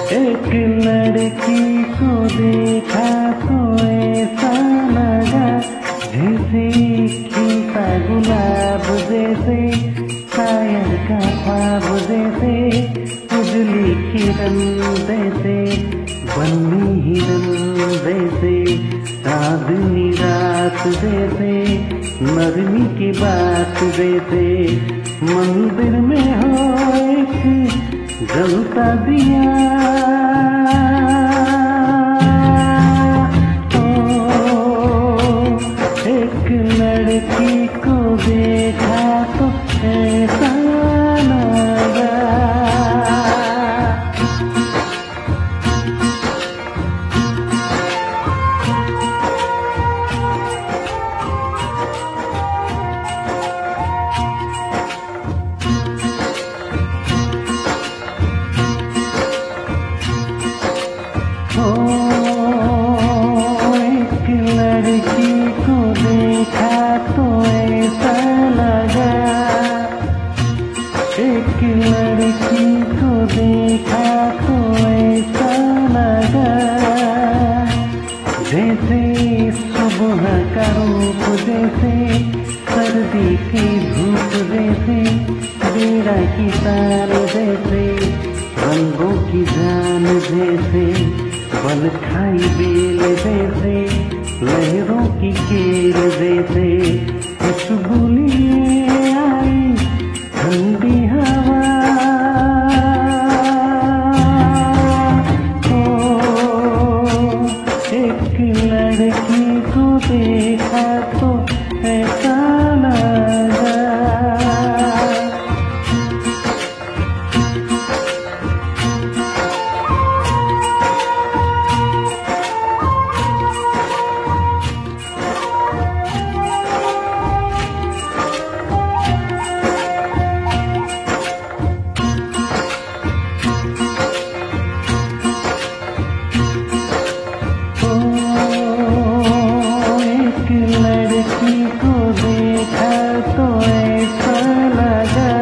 एक लड़की को देखा तो ऐसा लगा जैसे खिलता गुलाब जैसे, शायर का ख्वाब जैसे, उजली किरण जैसे, बन्नी हिरन जैसे, चांदनी रात जैसे, नरमी की बात जैसे, मंदिर में हो एक जलता दिया। एक लड़की को देखा तो ऐसा लगा। एक लड़की को देखा तो ऐसा लगा, एक लड़की को देखा तो ऐसा लगा जैसे सुबह का रूप जैसे, सर्दी की धूप जैसे, बेड़ा की तार जैसे, रंगों की जान जैसे, बल खाई बेल जैसे, लहरों की केर जैसे, खुशबू लिए आई ठंडी हवा। एक लड़की को देखा तो ऐसा लगा। लड़की को देखा तो ऐसा लगा,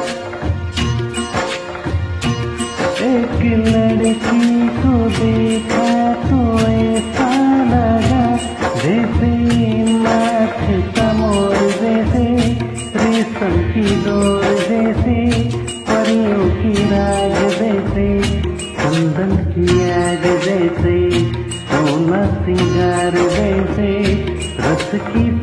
एक लड़की को देखा तो ऐसा लगा जैसे नाथ का मोर जैसे, रेशम की डोर जैसे, परियों की राग जैसे, चंदन की आग जैसे, सोना सिंगार जैसे, रस की